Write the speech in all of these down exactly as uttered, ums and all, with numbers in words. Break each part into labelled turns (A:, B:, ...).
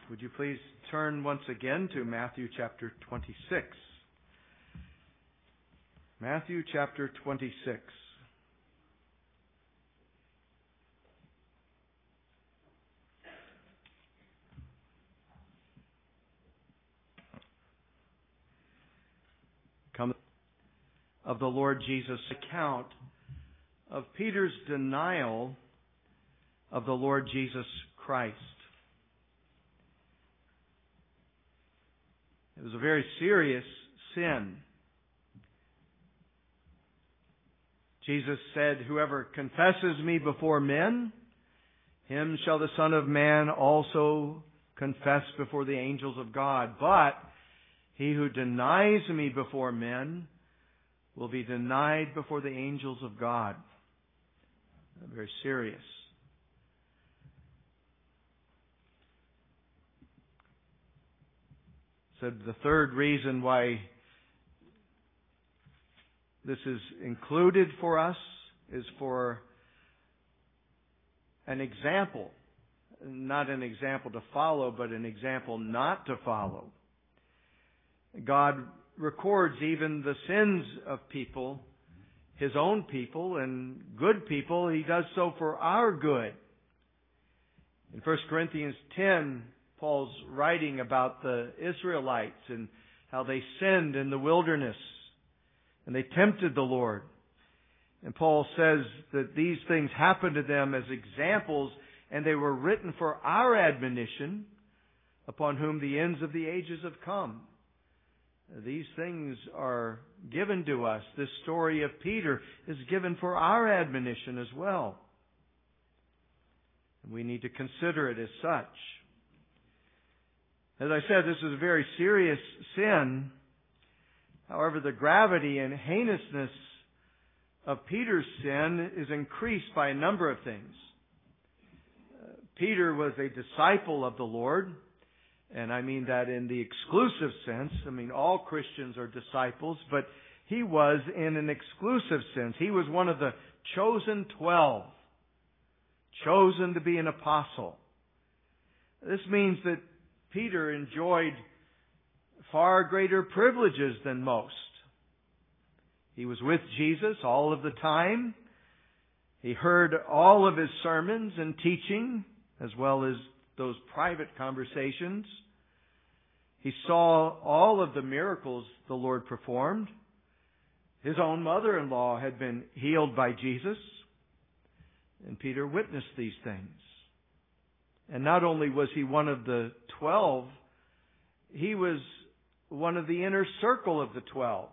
A: Would you please turn once again to Matthew chapter twenty-six? Matthew chapter twenty-six. Come of the Lord Jesus' account of Peter's denial of the Lord Jesus Christ. It was a very serious sin. Jesus said, "Whoever confesses me before men, him shall the Son of Man also confess before the angels of God. But he who denies me before men will be denied before the angels of God." Very serious. Said the third reason why this is included for us is for an example. Not an example to follow, but an example not to follow. God records even the sins of people, His own people and good people. He does so for our good. In First Corinthians ten, Paul's writing about the Israelites and how they sinned in the wilderness and they tempted the Lord. And Paul says that these things happened to them as examples, and they were written for our admonition, upon whom the ends of the ages have come. These things are given to us. This story of Peter is given for our admonition as well. And we need to consider it as such. As I said, this is a very serious sin. However, the gravity and heinousness of Peter's sin is increased by a number of things. Uh, Peter was a disciple of the Lord, and I mean that in the exclusive sense. I mean, all Christians are disciples, but he was in an exclusive sense. He was one of the chosen twelve, chosen to be an apostle. This means that Peter enjoyed far greater privileges than most. He was with Jesus all of the time. He heard all of His sermons and teaching, as well as those private conversations. He saw all of the miracles the Lord performed. His own mother-in-law had been healed by Jesus, and Peter witnessed these things. And not only was he one of the twelve, he was one of the inner circle of the twelve.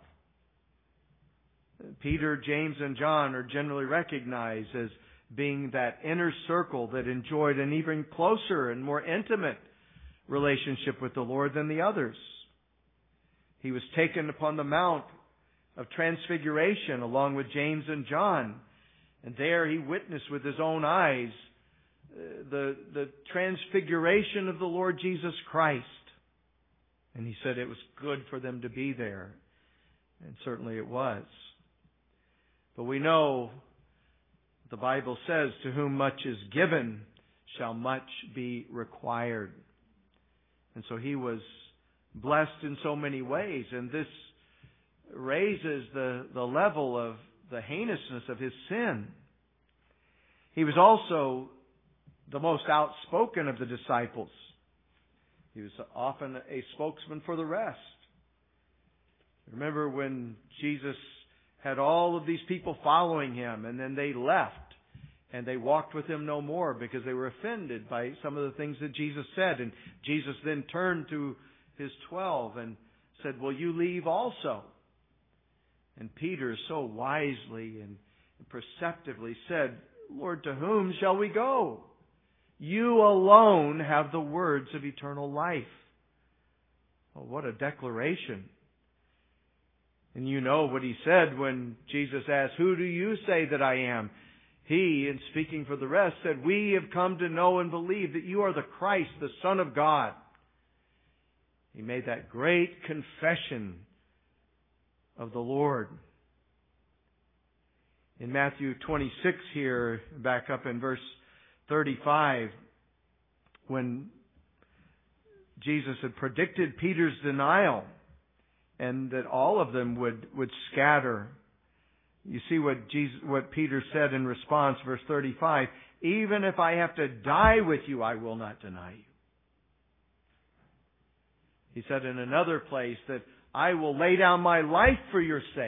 A: Peter, James, and John are generally recognized as being that inner circle that enjoyed an even closer and more intimate relationship with the Lord than the others. He was taken upon the Mount of Transfiguration along with James and John, and there he witnessed with his own eyes the, the transfiguration of the Lord Jesus Christ. And he said it was good for them to be there. And certainly it was. But we know the Bible says, "To whom much is given shall much be required." And so he was blessed in so many ways. And this raises the, the level of the heinousness of his sin. He was also the most outspoken of the disciples. He was often a spokesman for the rest. Remember when Jesus had all of these people following Him, and then they left, and they walked with Him no more because they were offended by some of the things that Jesus said. And Jesus then turned to His twelve and said, "Will you leave also?" And Peter so wisely and perceptively said, "Lord, to whom shall we go? You alone have the words of eternal life." Oh, what a declaration. And you know what he said when Jesus asked, "Who do you say that I am?" He, in speaking for the rest, said, "We have come to know and believe that you are the Christ, the Son of God." He made that great confession of the Lord. In Matthew twenty-six here, back up in verse thirty-five, when Jesus had predicted Peter's denial and that all of them would, would scatter. You see what Jesus, what Peter said in response, verse thirty-five, even if I have to die with you, I will not deny you. He said in another place that I will lay down my life for your sake.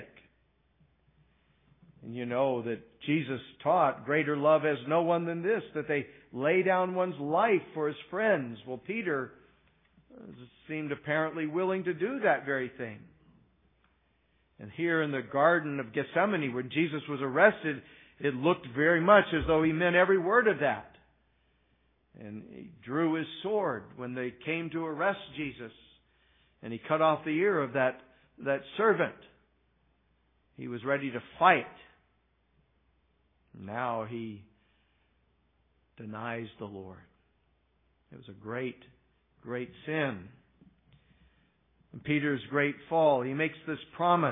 A: And you know that Jesus taught greater love has no one than this, that they lay down one's life for his friends. Well, Peter seemed apparently willing to do that very thing. And here in the Garden of Gethsemane, when Jesus was arrested, it looked very much as though he meant every word of that. And he drew his sword when they came to arrest Jesus. And he cut off the ear of that, that servant. He was ready to fight. Now he denies the Lord. It was a great, great sin. In Peter's great fall, he makes this promise.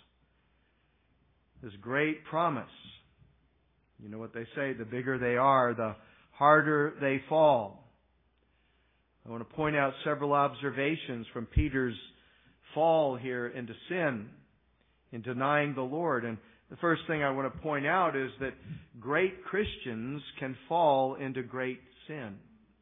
A: This great promise. You know what they say, the bigger they are, the harder they fall. I want to point out several observations from Peter's fall here into sin, in denying the Lord. And the first thing I want to point out is that great Christians can fall into great sin.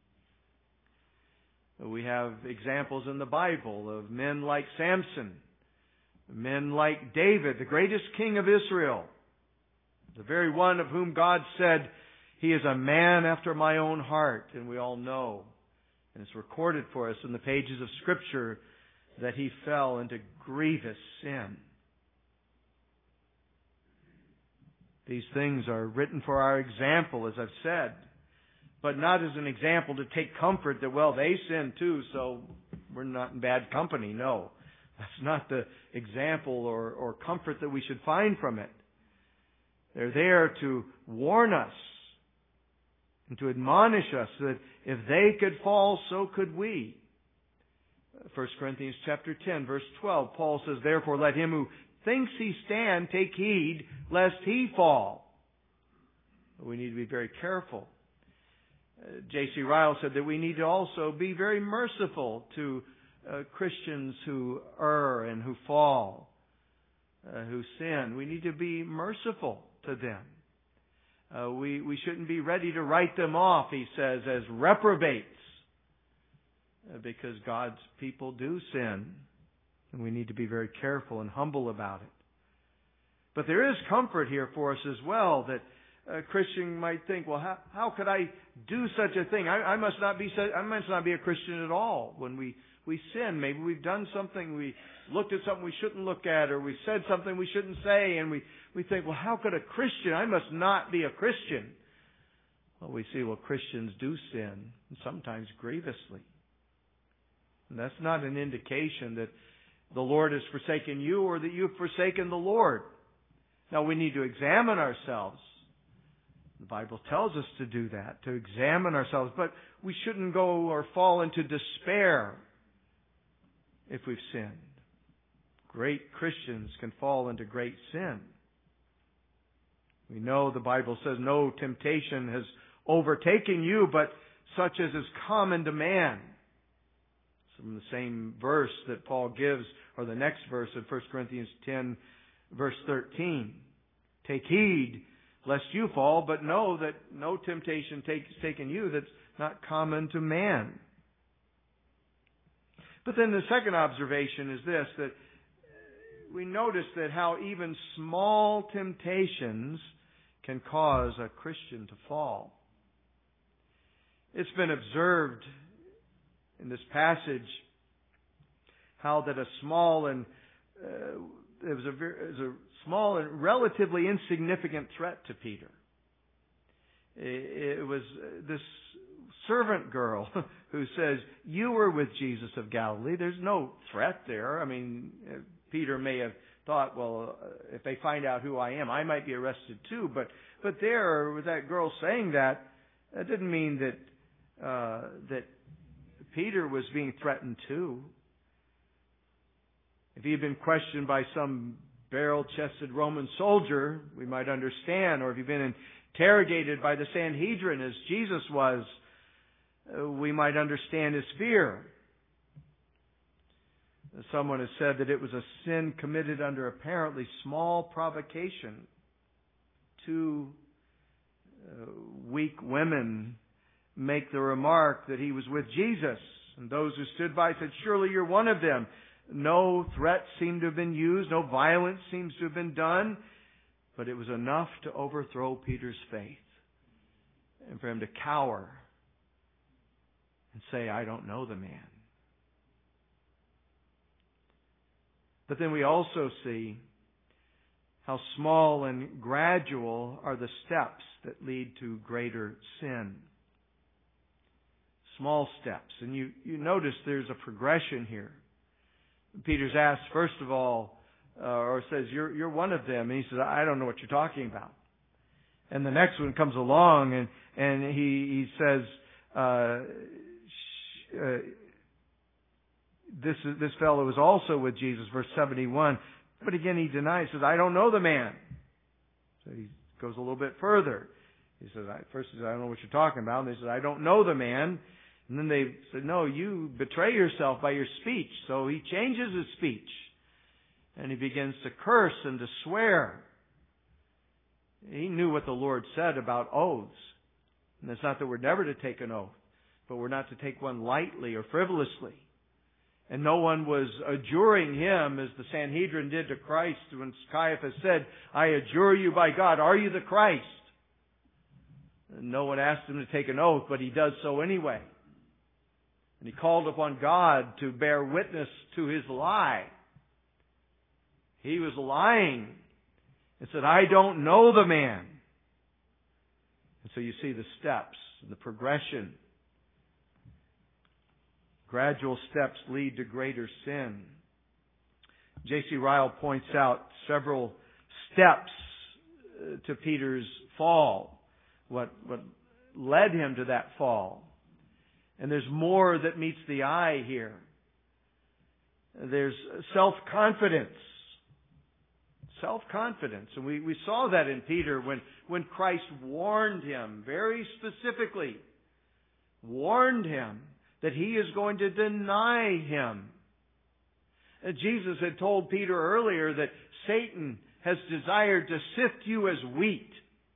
A: We have examples in the Bible of men like Samson, men like David, the greatest king of Israel, the very one of whom God said, he is a man after my own heart. And we all know, and it's recorded for us in the pages of Scripture, that he fell into grievous sin. These things are written for our example, as I've said, but not as an example to take comfort that, well, they sinned too, so we're not in bad company. No, that's not the example or, or comfort that we should find from it. They're there to warn us and to admonish us that if they could fall, so could we. First Corinthians chapter ten, verse twelve, Paul says, therefore let him who thinks he stand take heed lest he fall. We need to be very careful. Uh, J C Ryle said that we need to also be very merciful to uh, Christians who err and who fall, uh, who sin. We need to be merciful to them. Uh, we, we shouldn't be ready to write them off, he says, as reprobates, uh, because God's people do sin. And we need to be very careful and humble about it. But there is comfort here for us as well, that a Christian might think, well, how, how could I do such a thing? I, I must not be I must not be a Christian at all. When we, we sin, maybe we've done something, we looked at something we shouldn't look at, or we said something we shouldn't say, and we, we think, well, how could a Christian, I must not be a Christian. Well, we see, well, Christians do sin, and sometimes grievously. And that's not an indication that the Lord has forsaken you or that you've forsaken the Lord. Now, we need to examine ourselves. The Bible tells us to do that, to examine ourselves. But we shouldn't go or fall into despair if we've sinned. Great Christians can fall into great sin. We know the Bible says no temptation has overtaken you, but such as is common to man. From the same verse that Paul gives, or the next verse of First Corinthians ten, verse thirteen. Take heed lest you fall, but know that no temptation takes taken you that's not common to man. But then the second observation is this, that we notice that how even small temptations can cause a Christian to fall. It's been observed in this passage how that a small and uh, it was a, very, it was a small and relatively insignificant threat to Peter. It, it was this servant girl who says, "You were with Jesus of Galilee." There's no threat there. I mean, Peter may have thought, well, if they find out who I am, I might be arrested too. But but there, with that girl saying that, that didn't mean that uh, that Peter was being threatened too. If he had been questioned by some barrel-chested Roman soldier, we might understand. Or if he'd been interrogated by the Sanhedrin, as Jesus was, uh, we might understand his fear. Someone has said that it was a sin committed under apparently small provocation. Two uh, weak women make the remark that he was with Jesus. And those who stood by said, "Surely you're one of them." No threats seem to have been used. No violence seems to have been done. But it was enough to overthrow Peter's faith and for him to cower and say, "I don't know the man." But then we also see how small and gradual are the steps that lead to greater sin. Small steps. And you, you notice there's a progression here. Peter's asked, first of all, uh, or says, you're, you're one of them. And he says, "I don't know what you're talking about." And the next one comes along and, and he, he says, uh, sh- uh, This this fellow was also with Jesus, verse seventy-one. But again, he denies, says, "I don't know the man." So he goes a little bit further. He says, I, first he says, "I don't know what you're talking about." And they said, "I don't know the man." And then they said, "No, you betray yourself by your speech." So he changes his speech. And he begins to curse and to swear. He knew what the Lord said about oaths. And it's not that we're never to take an oath, but we're not to take one lightly or frivolously. And no one was adjuring him as the Sanhedrin did to Christ when Caiaphas said, "I adjure you by God, are you the Christ?" And no one asked him to take an oath, but he does so anyway. And he called upon God to bear witness to his lie. He was lying and said, "I don't know the man." And so you see the steps and the progression. Gradual steps lead to greater sin. J C Ryle points out several steps to Peter's fall, what, what led him to that fall. And there's more that meets the eye here. There's self-confidence. Self-confidence. And we, we saw that in Peter when, when Christ warned him very specifically. Warned him that he is going to deny him. And Jesus had told Peter earlier that Satan has desired to sift you as wheat.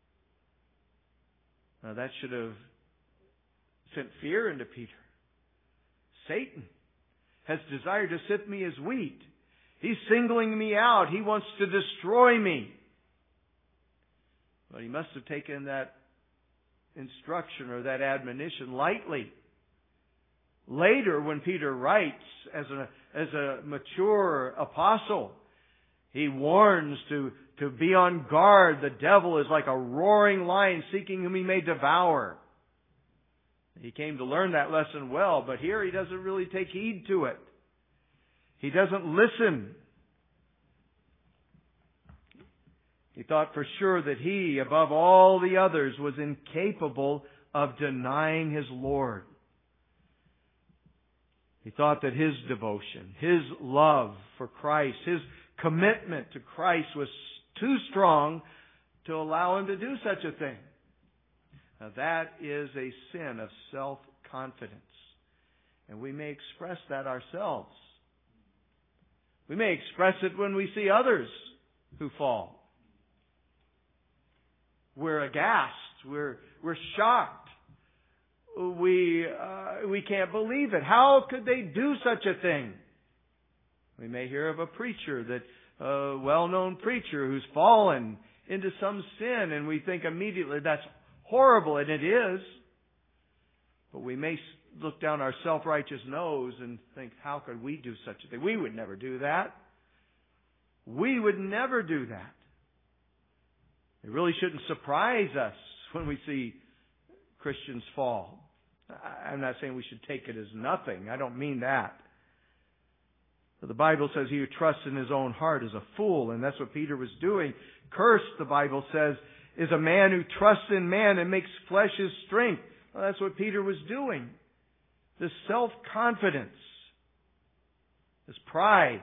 A: Now that should have sent fear into Peter. Satan has desired to sift me as wheat. He's singling me out. He wants to destroy me. But he must have taken that instruction or that admonition lightly. Later, when Peter writes as a, as a mature apostle, he warns to, to be on guard. The devil is like a roaring lion seeking whom he may devour. He came to learn that lesson well, but here he doesn't really take heed to it. He doesn't listen. He thought for sure that he, above all the others, was incapable of denying his Lord. He thought that his devotion, his love for Christ, his commitment to Christ was too strong to allow him to do such a thing. Now that is a sin of self-confidence. And we may express that ourselves. We may express it when we see others who fall. We're aghast. We're, we're shocked. We, uh, we can't believe it. How could they do such a thing? We may hear of a preacher, that a well-known preacher who's fallen into some sin, and we think immediately that's horrible, and it is. But we may look down our self-righteous nose and think, how could we do such a thing? We would never do that. We would never do that. It really shouldn't surprise us when we see Christians fall. I'm not saying we should take it as nothing. I don't mean that. But the Bible says he who trusts in his own heart is a fool, and that's what Peter was doing. Cursed, the Bible says, is a man who trusts in man and makes flesh his strength. Well, that's what Peter was doing. This self-confidence, this pride.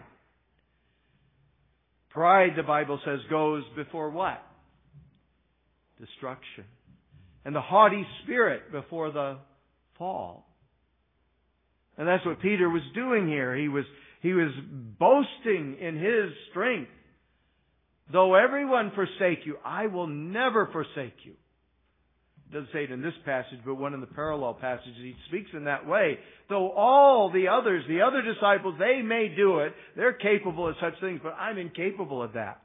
A: Pride, the Bible says, goes before what? Destruction. And the haughty spirit before the fall. And that's what Peter was doing here. He was, he was boasting in his strength. Though everyone forsake you, I will never forsake you. It doesn't say it in this passage, but one of the parallel passages, he speaks in that way. Though all the others, the other disciples, they may do it. They're capable of such things, but I'm incapable of that.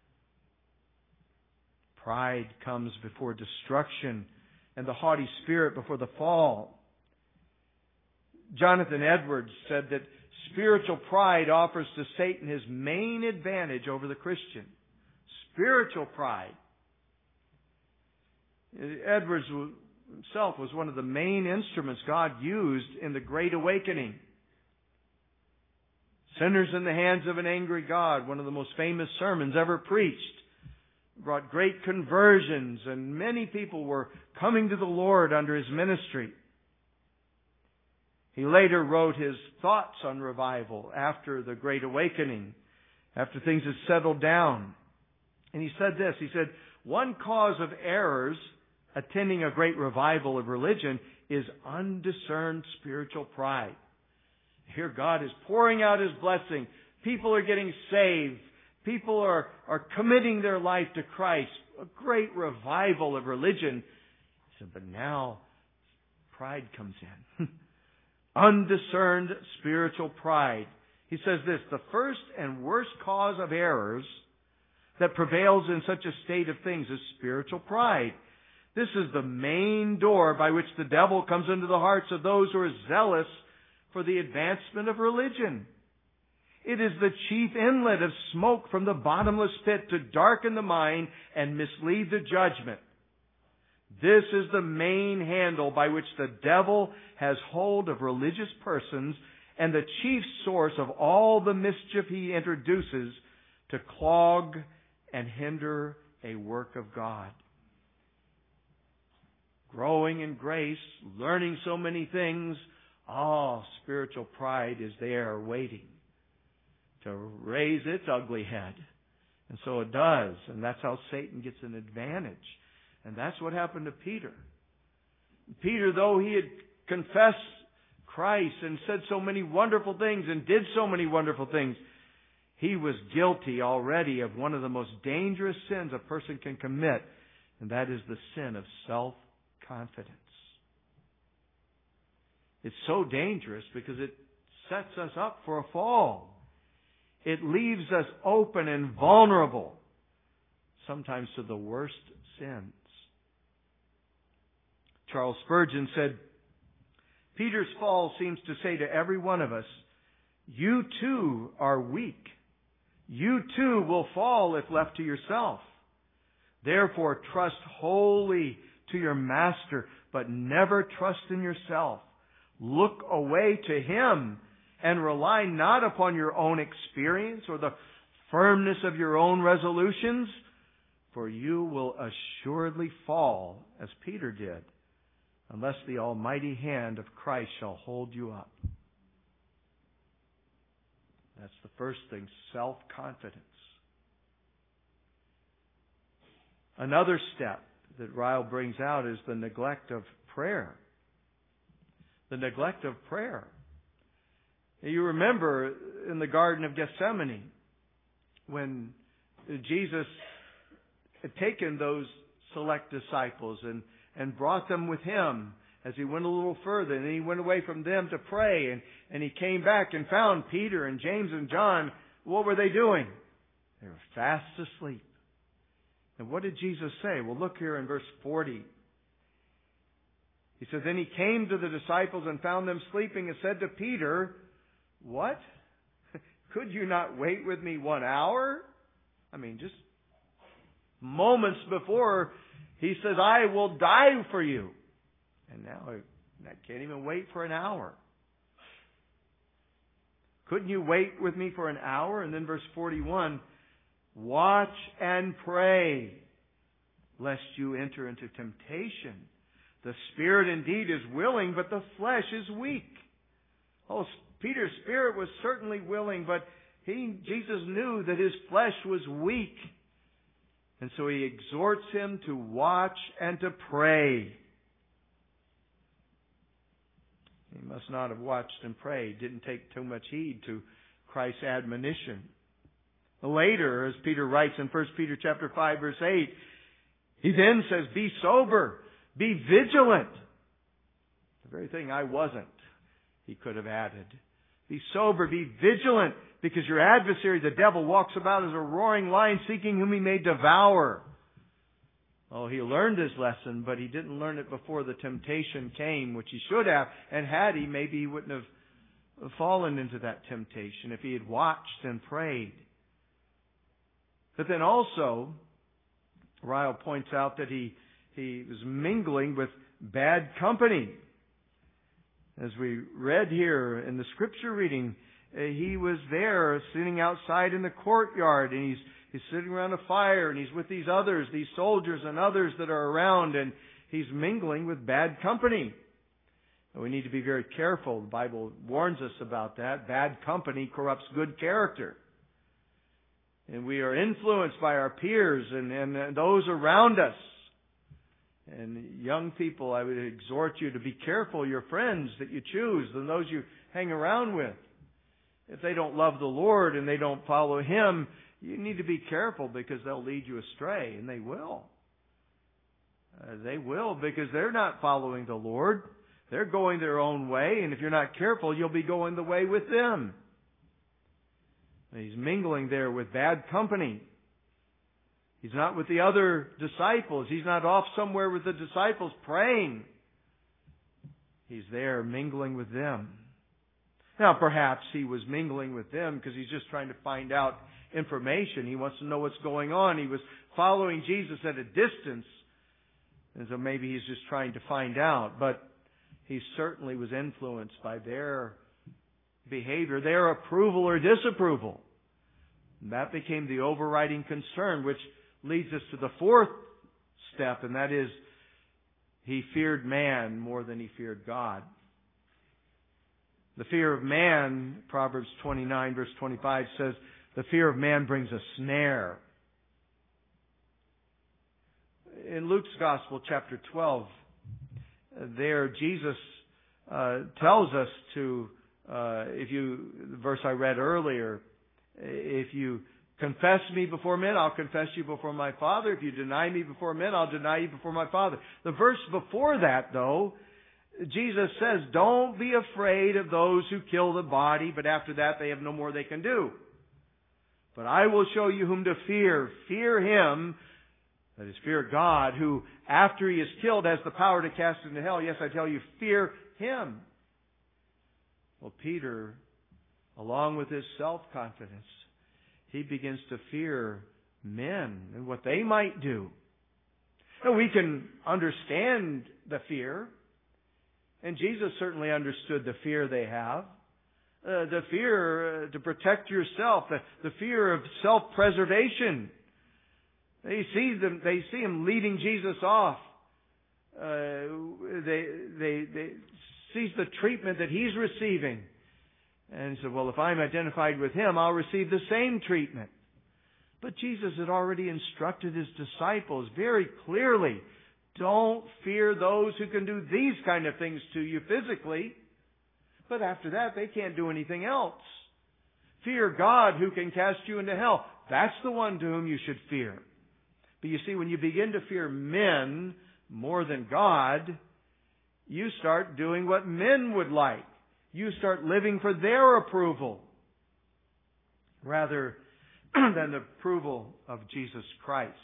A: Pride comes before destruction, and the haughty spirit before the fall. Jonathan Edwards said that spiritual pride offers to Satan his main advantage over the Christian. Spiritual pride. Edwards himself was one of the main instruments God used in the Great Awakening. Sinners in the Hands of an Angry God, one of the most famous sermons ever preached, brought great conversions, and many people were coming to the Lord under his ministry. He later wrote his thoughts on revival after the Great Awakening, after things had settled down. And he said this, he said, one cause of errors attending a great revival of religion is undiscerned spiritual pride. Here God is pouring out His blessing. People are getting saved. People are, are committing their life to Christ. A great revival of religion. He said, but now pride comes in. Undiscerned spiritual pride. He says this, the first and worst cause of errors that prevails in such a state of things is spiritual pride. This is the main door by which the devil comes into the hearts of those who are zealous for the advancement of religion. It is the chief inlet of smoke from the bottomless pit to darken the mind and mislead the judgment. This is the main handle by which the devil has hold of religious persons and the chief source of all the mischief he introduces to clog and hinder a work of God. Growing in grace, learning so many things, oh, spiritual pride is there waiting to raise its ugly head. And so it does. And that's how Satan gets an advantage. And that's what happened to Peter. Peter, though he had confessed Christ and said so many wonderful things and did so many wonderful things, he was guilty already of one of the most dangerous sins a person can commit, and that is the sin of self-confidence. It's so dangerous because it sets us up for a fall. It leaves us open and vulnerable, sometimes to the worst sins. Charles Spurgeon said, Peter's fall seems to say to every one of us, you too are weak. You too will fall if left to yourself. Therefore, trust wholly to your Master, but never trust in yourself. Look away to Him and rely not upon your own experience or the firmness of your own resolutions, for you will assuredly fall, as Peter did, unless the almighty hand of Christ shall hold you up. That's the first thing, self-confidence. Another step that Ryle brings out is the neglect of prayer. The neglect of prayer. You remember in the Garden of Gethsemane when Jesus had taken those select disciples and, and brought them with Him as He went a little further, and then He went away from them to pray, and, and He came back and found Peter and James and John. What were they doing? They were fast asleep. And what did Jesus say? Well, look here in verse forty. He says, then He came to the disciples and found them sleeping and said to Peter, what? Could you not wait with me one hour? I mean, just moments before He says, I will die for you. And now I, I can't even wait for an hour. Couldn't you wait with me for an hour? And then verse forty-one, watch and pray, lest you enter into temptation. The spirit indeed is willing, but the flesh is weak. Oh, Peter's spirit was certainly willing, but he, Jesus knew that his flesh was weak. And so He exhorts him to watch and to pray. He must not have watched and prayed, didn't take too much heed to Christ's admonition. Later, as Peter writes in First Peter chapter five, verse eight, he then says, be sober, be vigilant. The very thing I wasn't, he could have added. Be sober, be vigilant, because your adversary, the devil, walks about as a roaring lion seeking whom he may devour. Oh, he learned his lesson, but he didn't learn it before the temptation came, which he should have. And had he, maybe he wouldn't have fallen into that temptation if he had watched and prayed. But then also, Ryle points out that he, he was mingling with bad company. As we read here in the scripture reading, he was there sitting outside in the courtyard, and he's He's sitting around a fire, and he's with these others, these soldiers and others that are around, and he's mingling with bad company. And we need to be very careful. The Bible warns us about that. Bad company corrupts good character. And we are influenced by our peers and, and those around us. And young people, I would exhort you to be careful, your friends that you choose and those you hang around with. If they don't love the Lord and they don't follow Him, you need to be careful, because they'll lead you astray, and they will. Uh, they will, because they're not following the Lord. They're going their own way, and if you're not careful, you'll be going the way with them. He's mingling there with bad company. He's not with the other disciples. He's not off somewhere with the disciples praying. He's there mingling with them. Now, perhaps he was mingling with them because he's just trying to find out information. He wants to know what's going on. He was following Jesus at a distance, and so maybe he's just trying to find out. But he certainly was influenced by their behavior, their approval or disapproval. And that became the overriding concern, which leads us to the fourth step, and that is he feared man more than he feared God. The fear of man, Proverbs twenty-nine verse twenty-five says, the fear of man brings a snare. In Luke's Gospel, chapter twelve, there Jesus uh, tells us to, uh, if you, the verse I read earlier, if you confess me before men, I'll confess you before my Father. If you deny me before men, I'll deny you before my Father. The verse before that, though, Jesus says, don't be afraid of those who kill the body, but after that they have no more they can do. But I will show you whom to fear. Fear Him, that is, fear God, who after He is killed has the power to cast into hell. Yes, I tell you, fear Him. Well, Peter, along with his self-confidence, he begins to fear men and what they might do. Now, we can understand the fear, and Jesus certainly understood the fear they have. Uh, the fear uh, to protect yourself, the, the fear of self-preservation. They see them. They see him leading Jesus off. Uh, they they they sees the treatment that he's receiving, and said, "Well, if I'm identified with him, I'll receive the same treatment." But Jesus had already instructed his disciples very clearly: don't fear those who can do these kind of things to you physically. But after that, they can't do anything else. Fear God who can cast you into hell. That's the one to whom you should fear. But you see, when you begin to fear men more than God, you start doing what men would like. You start living for their approval rather than the approval of Jesus Christ.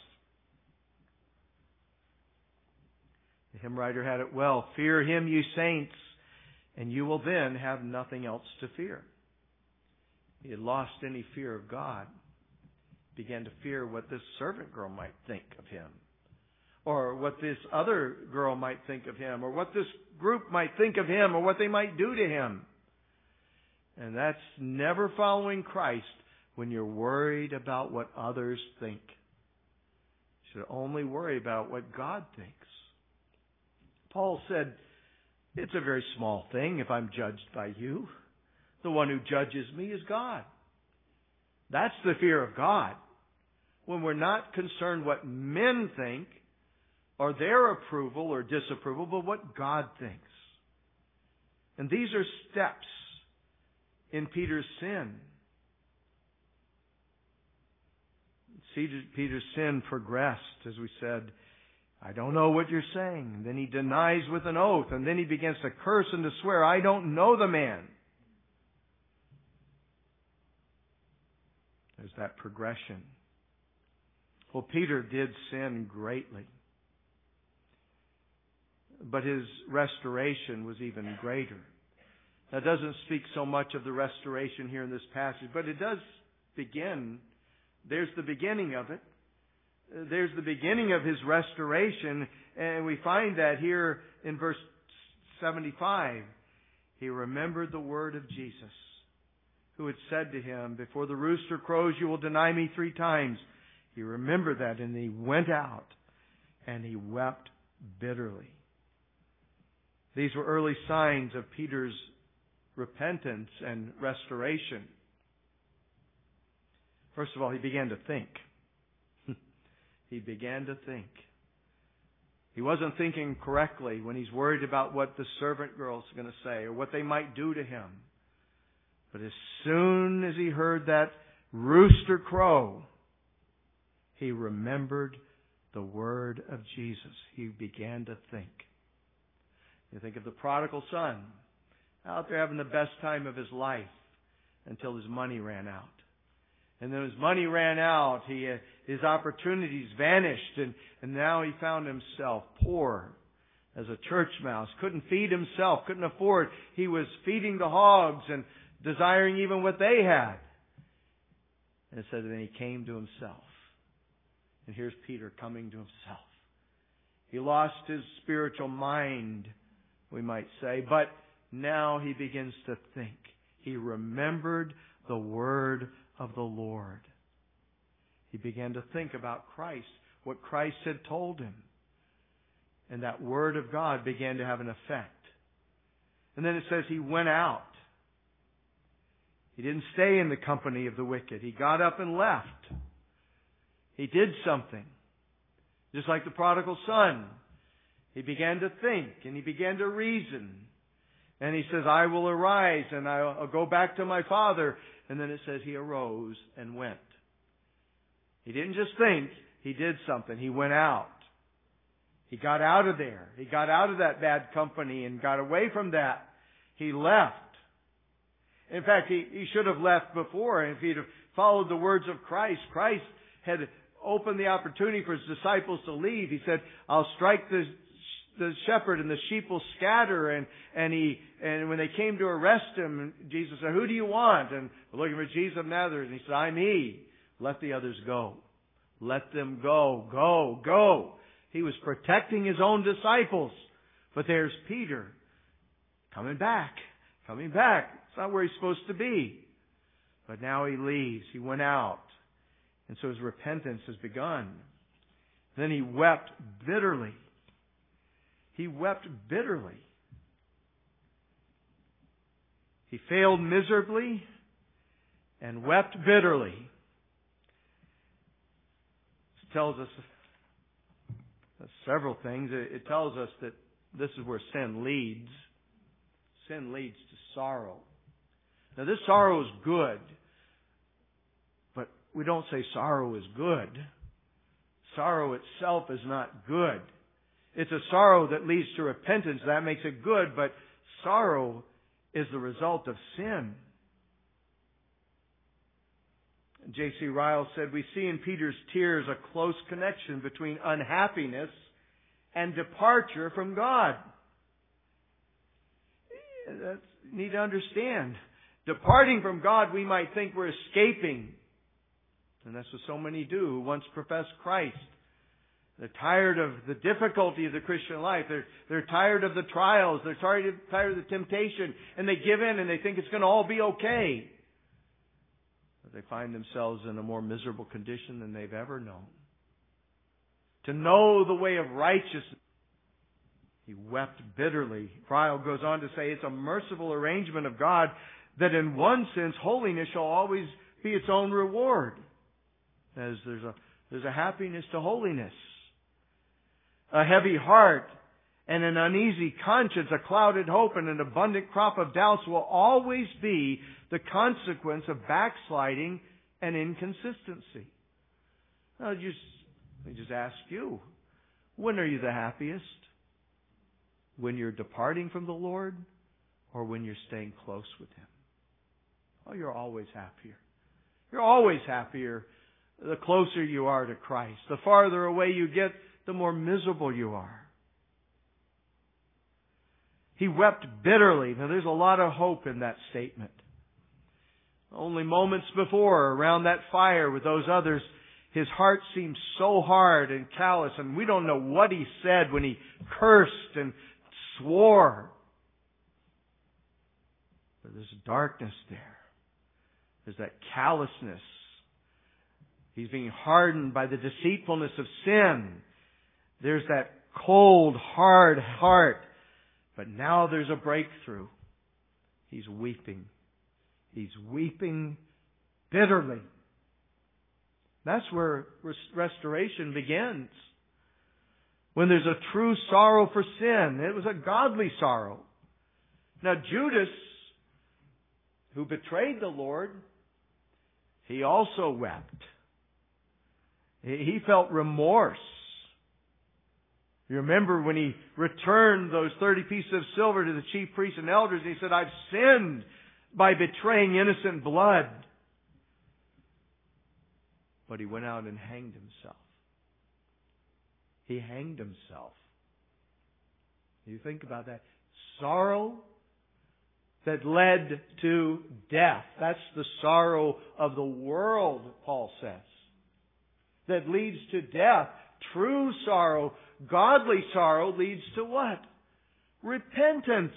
A: The hymn writer had it well. Fear Him, you saints, and you will then have nothing else to fear. He had lost any fear of God. Began to fear what this servant girl might think of him, or what this other girl might think of him, or what this group might think of him, or what they might do to him. And that's never following Christ when you're worried about what others think. You should only worry about what God thinks. Paul said, it's a very small thing if I'm judged by you. The one who judges me is God. That's the fear of God. When we're not concerned what men think, or their approval or disapproval, but what God thinks. And these are steps in Peter's sin. Peter's sin progressed, as we said. I don't know what you're saying. And then he denies with an oath. And then he begins to curse and to swear, I don't know the man. There's that progression. Well, Peter did sin greatly. But his restoration was even greater. That doesn't speak so much of the restoration here in this passage, but it does begin. There's the beginning of it. There's the beginning of his restoration, and we find that here in verse seventy-five. He remembered the word of Jesus, who had said to him, before the rooster crows, you will deny me three times. He remembered that, and he went out, and he wept bitterly. These were early signs of Peter's repentance and restoration. First of all, he began to think. He began to think. He wasn't thinking correctly when he's worried about what the servant girl's going to say or what they might do to him. But as soon as he heard that rooster crow, he remembered the word of Jesus. He began to think. You think of the prodigal son out there having the best time of his life until his money ran out. And then his money ran out, he, uh, his opportunities vanished, and, and now he found himself poor as a church mouse. Couldn't feed himself, couldn't afford. He was feeding the hogs and desiring even what they had. And it said that then he came to himself. And here's Peter coming to himself. He lost his spiritual mind, we might say, but now he begins to think. He remembered the word of the Lord. He began to think about Christ, what Christ had told him. And that word of God began to have an effect. And then it says he went out. He didn't stay in the company of the wicked. He got up and left. He did something. Just like the prodigal son. He began to think and he began to reason. And he says, I will arise and I'll go back to my father. And then it says he arose and went. He didn't just think, he did something. He went out. He got out of there. He got out of that bad company and got away from that. He left. In fact, he, he should have left before. If he'd have followed the words of Christ, Christ had opened the opportunity for his disciples to leave. He said, I'll strike the the shepherd and the sheep will scatter. And, and he, and when they came to arrest him, Jesus said, who do you want? And we're looking for Jesus of Nazareth. And he said, I'm he. Let the others go. Let them go. Go. Go. He was protecting his own disciples. But there's Peter coming back. Coming back. It's not where he's supposed to be. But now he leaves. He went out. And so his repentance has begun. Then he wept bitterly. He wept bitterly. He failed miserably and wept bitterly. This tells us several things. It tells us that this is where sin leads. Sin leads to sorrow. Now this sorrow is good, but we don't say sorrow is good. Sorrow itself is not good. It's a sorrow that leads to repentance. That makes it good, but sorrow is the result of sin. J C Ryle said, we see in Peter's tears a close connection between unhappiness and departure from God. That's, you need to understand. Departing from God, we might think we're escaping. And that's what so many do who once profess Christ. They're tired of the difficulty of the Christian life. They're, they're tired of the trials. They're tired of, tired of the temptation. And they give in and they think it's going to all be okay. But they find themselves in a more miserable condition than they've ever known. To know the way of righteousness. He wept bitterly. Ryle goes on to say it's a merciful arrangement of God that in one sense holiness shall always be its own reward. As there's a, there's a happiness to holiness. A heavy heart and an uneasy conscience, a clouded hope, and an abundant crop of doubts will always be the consequence of backsliding and inconsistency. I'll just, let me just ask you, when are you the happiest? When you're departing from the Lord, or when you're staying close with Him? Oh, you're always happier. You're always happier the closer you are to Christ. The farther away you get, the more miserable you are. He wept bitterly. Now there's a lot of hope in that statement. Only moments before, around that fire with those others, his heart seemed so hard and callous, and we don't know what he said when he cursed and swore. But there's darkness there. There's that callousness. He's being hardened by the deceitfulness of sin. There's that cold, hard heart. But now there's a breakthrough. He's weeping. He's weeping bitterly. That's where restoration begins. When there's a true sorrow for sin. It was a godly sorrow. Now Judas, who betrayed the Lord, he also wept. He felt remorse. You remember when he returned those thirty pieces of silver to the chief priests and elders, he said, I've sinned by betraying innocent blood. But he went out and hanged himself. He hanged himself. You think about that. Sorrow that led to death. That's the sorrow of the world, Paul says. That leads to death. True sorrow, godly sorrow leads to what? Repentance.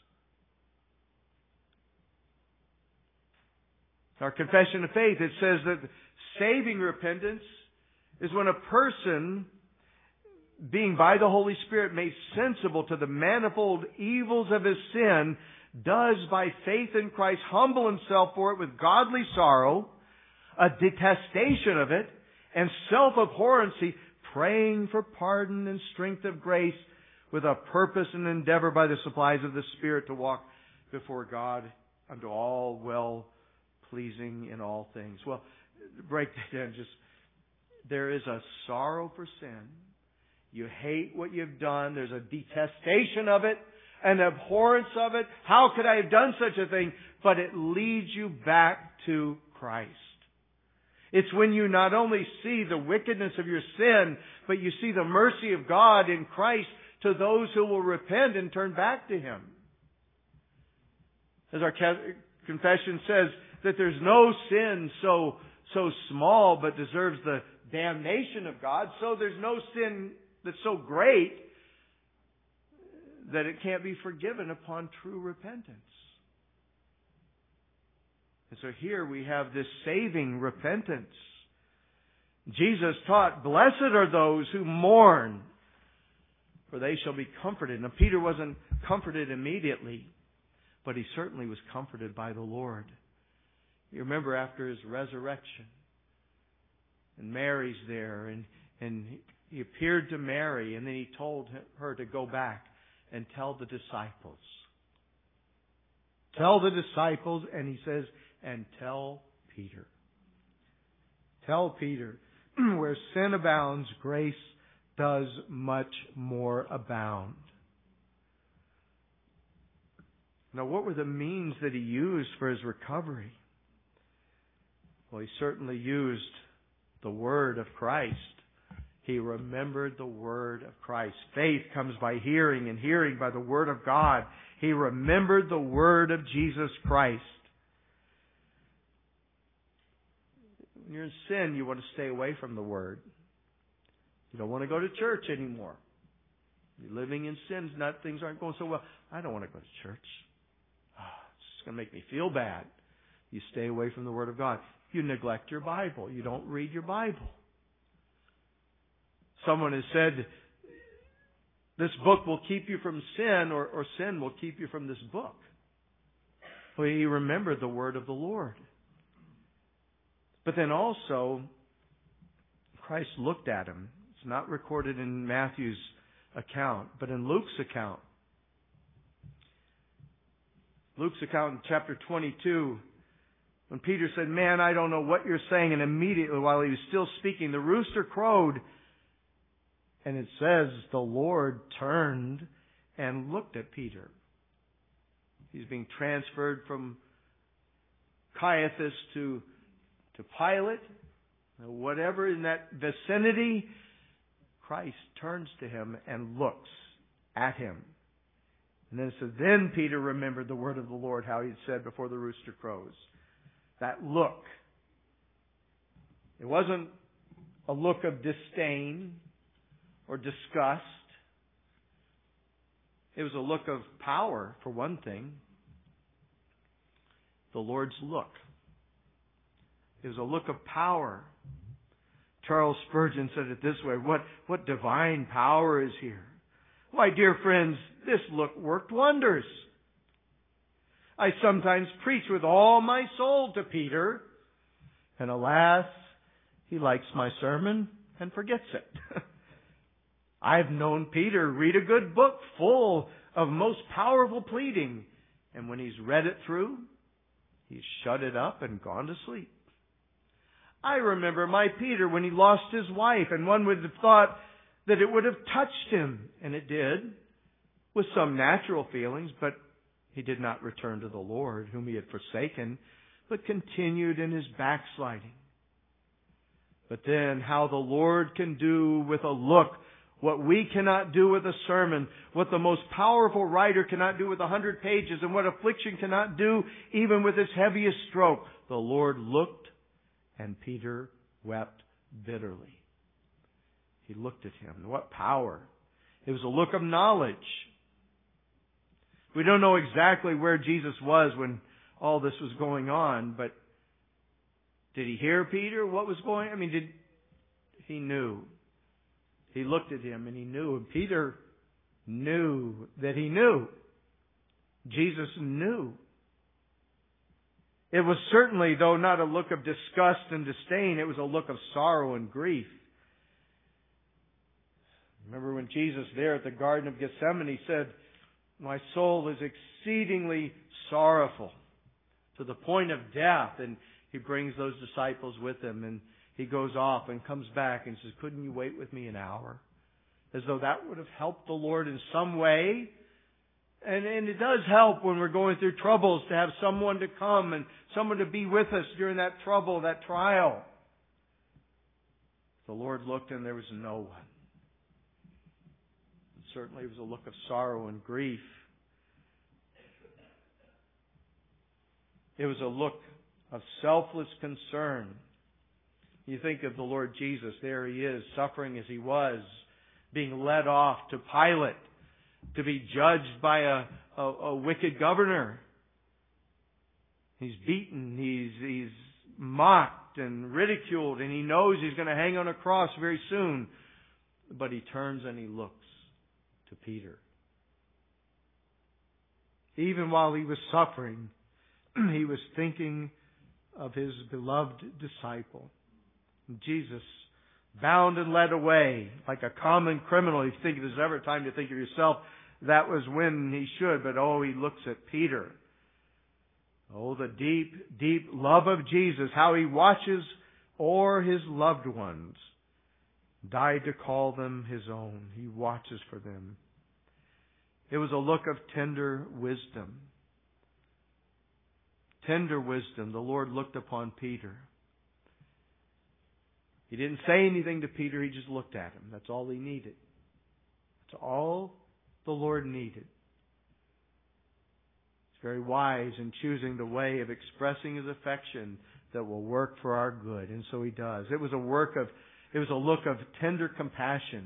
A: Our confession of faith, it says that saving repentance is when a person, being by the Holy Spirit made sensible to the manifold evils of his sin, does by faith in Christ humble himself for it with godly sorrow, a detestation of it, and self-abhorrency, praying for pardon and strength of grace with a purpose and endeavor by the supplies of the Spirit to walk before God unto all well pleasing in all things. Well, break that down. Just, there is a sorrow for sin. You hate what you've done. There's a detestation of it, an abhorrence of it. How could I have done such a thing? But it leads you back to Christ. It's when you not only see the wickedness of your sin, but you see the mercy of God in Christ to those who will repent and turn back to Him. As our confession says, that there's no sin so, so small but deserves the damnation of God, so there's no sin that's so great that it can't be forgiven upon true repentance. And so here we have this saving repentance. Jesus taught, blessed are those who mourn, for they shall be comforted. Now Peter wasn't comforted immediately, but he certainly was comforted by the Lord. You remember after His resurrection, and Mary's there, and, and He appeared to Mary, and then He told her to go back and tell the disciples. Tell the disciples, and He says, and tell Peter. Tell Peter, where sin abounds, grace does much more abound. Now, what were the means that He used for His recovery? Well, He certainly used the Word of Christ. He remembered the Word of Christ. Faith comes by hearing, and hearing by the Word of God. He remembered the Word of Jesus Christ. When you're in sin, you want to stay away from the Word. You don't want to go to church anymore. You're living in sin, not, things aren't going so well. I don't want to go to church. Oh, it's just going to make me feel bad. You stay away from the Word of God. You neglect your Bible. You don't read your Bible. Someone has said, this book will keep you from sin, or, or sin will keep you from this book. Well, he remembered the Word of the Lord. But then also, Christ looked at him. It's not recorded in Matthew's account, but in Luke's account. Luke's account in chapter twenty-two, when Peter said, "Man, I don't know what you're saying," and immediately while he was still speaking, the rooster crowed. And it says the Lord turned and looked at Peter. He's being transferred from Caiaphas to, to Pilate. Whatever in that vicinity, Christ turns to him and looks at him. And then it says, then Peter remembered the word of the Lord, how he had said before the rooster crows. That look. It wasn't a look of disdain or disgust. It was a look of power, for one thing. The Lord's look. It was a look of power. Charles Spurgeon said it this way, what, what divine power is here? Why, dear friends, this look worked wonders. I sometimes preach with all my soul to Peter, and alas, he likes my sermon and forgets it. I've known Peter read a good book full of most powerful pleading, and when he's read it through, he's shut it up and gone to sleep. I remember my Peter when he lost his wife, and one would have thought that it would have touched him, and it did, with some natural feelings, but he did not return to the Lord, whom he had forsaken, but continued in his backsliding. But then how the Lord can do with a look what we cannot do with a sermon, what the most powerful writer cannot do with a hundred pages, and what affliction cannot do even with its heaviest stroke. The Lord looked, and Peter wept bitterly. He looked at him. What power! It was a look of knowledge. We don't know exactly where Jesus was when all this was going on, but did he hear Peter? What was going on? I mean, did he knew. He looked at him and he knew. And Peter knew that he knew. Jesus knew. It was certainly, though not a look of disgust and disdain, it was a look of sorrow and grief. Remember when Jesus there at the Garden of Gethsemane said, my soul is exceedingly sorrowful to the point of death. And he brings those disciples with him and he goes off and comes back and says, couldn't you wait with me an hour? As though that would have helped the Lord in some way. And, and it does help when we're going through troubles to have someone to come and someone to be with us during that trouble, that trial. The Lord looked and there was no one. And certainly it was a look of sorrow and grief. It was a look of selfless concern. You think of the Lord Jesus, there he is, suffering as he was, being led off to Pilate, to be judged by a, a, a wicked governor. He's beaten, he's, he's mocked and ridiculed, and he knows he's going to hang on a cross very soon. But he turns and he looks to Peter. Even while he was suffering, he was thinking of his beloved disciple. Jesus, bound and led away like a common criminal. If you think there's ever time to think of yourself, that was when he should. But oh, he looks at Peter. Oh, the deep, deep love of Jesus, how he watches o'er his loved ones, died to call them his own. He watches for them. It was a look of tender wisdom. Tender wisdom. The Lord looked upon Peter. He didn't say anything to Peter. He just looked at him. That's all he needed. That's all the Lord needed. He's very wise in choosing the way of expressing his affection that will work for our good. And so he does. It was a work of, it was a look of tender compassion.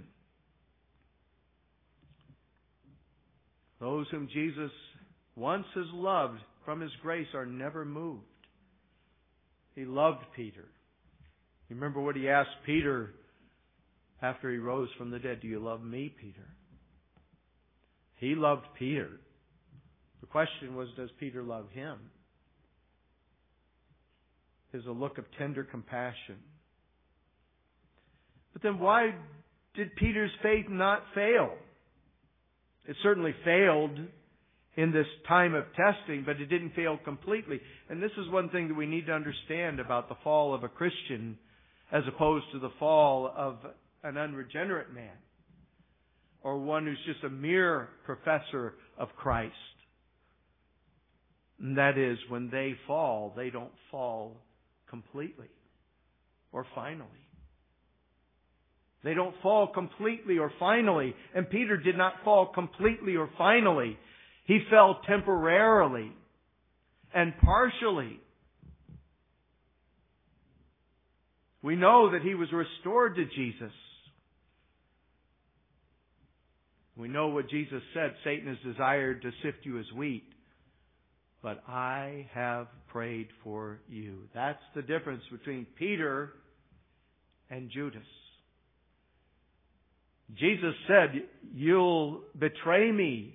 A: Those whom Jesus once has loved from his grace are never moved. He loved Peter. You remember what he asked Peter after he rose from the dead? Do you love me, Peter? He loved Peter. The question was, does Peter love him? There's a look of tender compassion. But then why did Peter's faith not fail? It certainly failed in this time of testing, but it didn't fail completely. And this is one thing that we need to understand about the fall of a Christian as opposed to the fall of an unregenerate man or one who's just a mere professor of Christ. And that is, when they fall, they don't fall completely or finally. They don't fall completely or finally. And Peter did not fall completely or finally. He fell temporarily and partially. We know that he was restored to Jesus. We know what Jesus said. Satan has desired to sift you as wheat, but I have prayed for you. That's the difference between Peter and Judas. Jesus said, you'll betray me.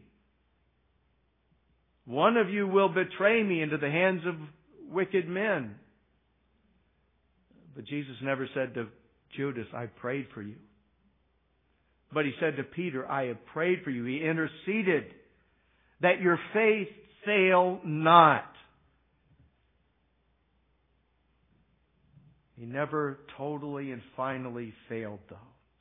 A: One of you will betray me into the hands of wicked men. But Jesus never said to Judas, I prayed for you. But he said to Peter, I have prayed for you. He interceded that your faith fail not. He never totally and finally failed, though.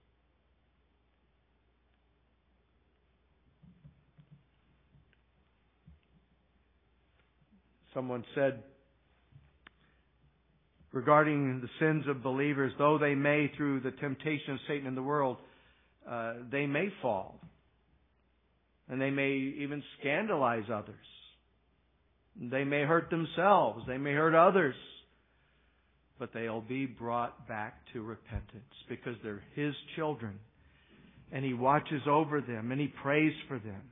A: Someone said regarding the sins of believers, though they may, through the temptation of Satan in the world, uh, they may fall. And they may even scandalize others. They may hurt themselves. They may hurt others. But they'll be brought back to repentance because they're His children. And He watches over them and He prays for them.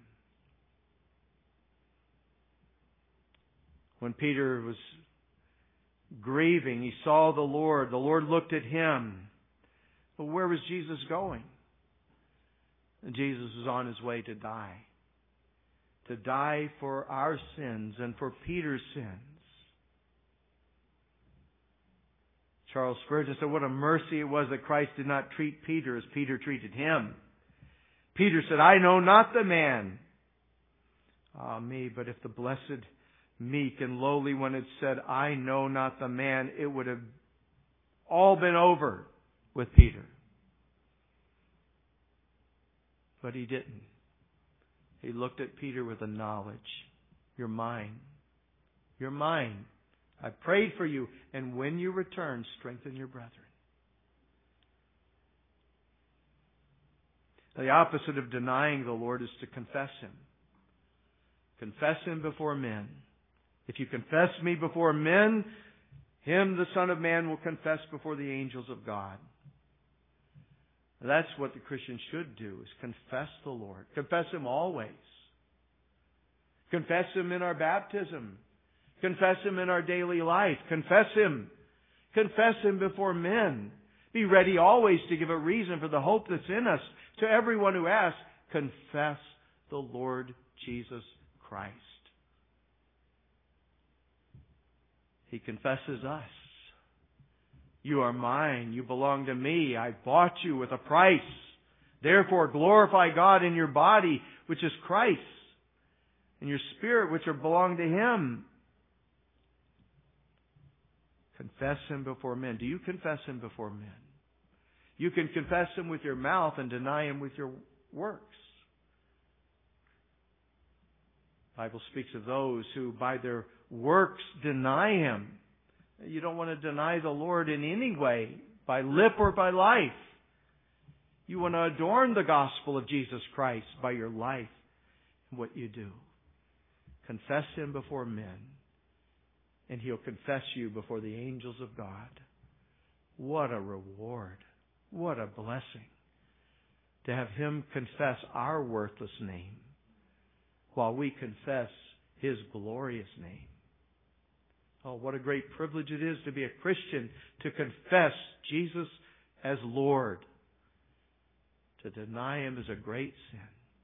A: When Peter was grieving, he saw the Lord. The Lord looked at him. But where was Jesus going? And Jesus was on His way to die. To die for our sins and for Peter's sins. Charles Spurgeon said, what a mercy it was that Christ did not treat Peter as Peter treated Him. Peter said, I know not the man. Ah, me, but if the blessed, meek and lowly one had said, I know not the man, it would have all been over with Peter. But he didn't. He looked at Peter with a knowledge. You're mine. You're mine. I prayed for you. And when you return, strengthen your brethren. The opposite of denying the Lord is to confess Him. Confess Him before men. If you confess me before men, Him, the Son of Man, will confess before the angels of God. That's what the Christian should do, is confess the Lord. Confess Him always. Confess Him in our baptism. Confess Him in our daily life. Confess Him. Confess Him before men. Be ready always to give a reason for the hope that's in us. To everyone who asks, confess the Lord Jesus Christ. He confesses us. You are mine. You belong to me. I bought you with a price. Therefore, glorify God in your body, which is Christ, and your spirit, which are belong to Him. Confess Him before men. Do you confess Him before men? You can confess Him with your mouth and deny Him with your works. The Bible speaks of those who by their works deny Him. You don't want to deny the Lord in any way, by lip or by life. You want to adorn the gospel of Jesus Christ by your life and what you do. Confess Him before men, and He'll confess you before the angels of God. What a reward. What a blessing to have Him confess our worthless name while we confess His glorious name. Oh, what a great privilege it is to be a Christian, to confess Jesus as Lord. To deny Him is a great sin.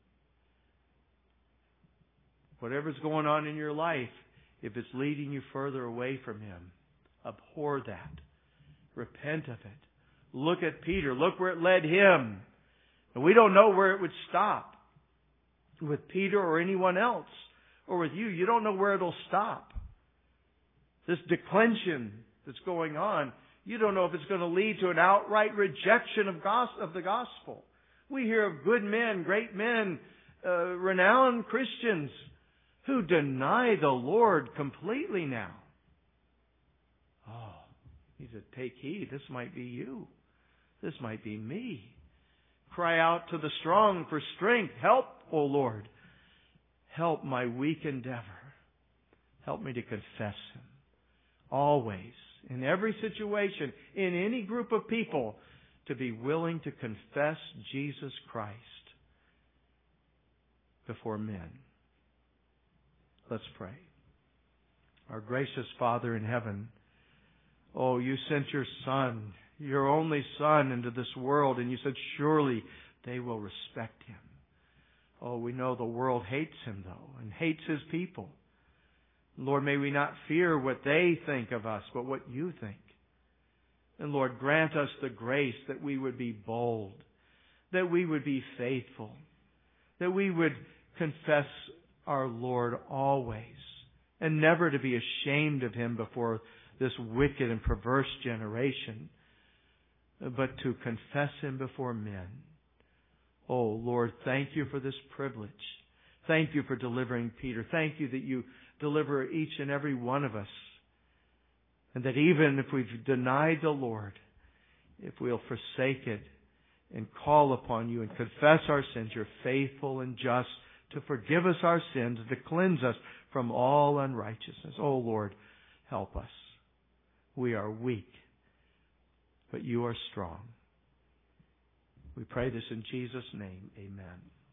A: Whatever's going on in your life, if it's leading you further away from Him, abhor that. Repent of it. Look at Peter. Look where it led him. And we don't know where it would stop. with Peter or anyone else, or with you. You don't know where it'll stop. This declension that's going on, you don't know if it's going to lead to an outright rejection of, gos- of the gospel. We hear of good men, great men, uh, renowned Christians who deny the Lord completely now. Oh, he said, take heed. This might be you. This might be me. Cry out to the strong for strength. Help, O Lord. Help my weak endeavor. Help me to confess Him. Always, in every situation, in any group of people, to be willing to confess Jesus Christ before men. Let's pray. Our gracious Father in heaven, oh, you sent your Son, your only Son, into this world, and you said, surely they will respect Him. Oh, we know the world hates Him, though, and hates His people. Lord, may we not fear what they think of us, but what you think. And Lord, grant us the grace that we would be bold, that we would be faithful, that we would confess our Lord always, and never to be ashamed of Him before this wicked and perverse generation, but to confess Him before men. Oh, Lord, thank you for this privilege. Thank you for delivering Peter. Thank you that you deliver each and every one of us. And that even if we've denied the Lord, if we'll forsake it and call upon you and confess our sins, you're faithful and just to forgive us our sins and to cleanse us from all unrighteousness. Oh, Lord, help us. We are weak, but you are strong. We pray this in Jesus' name. Amen.